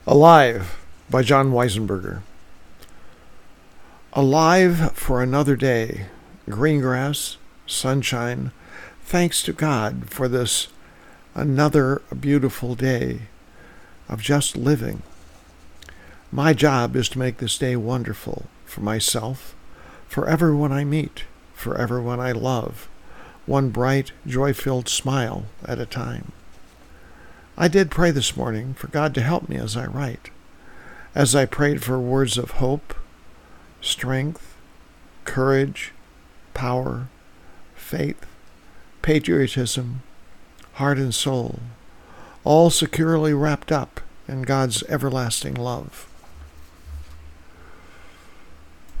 Alive by John Weisenberger. Alive for another day, green grass, sunshine. Thanks to God for this another beautiful day of just living. My job is to make this day wonderful for myself, for everyone I meet, for everyone I love, one bright, joy-filled smile at a time. I did pray this morning for God to help me as I write. As I prayed for words of hope, strength, courage, power, faith, patriotism, heart and soul, all securely wrapped up in God's everlasting love.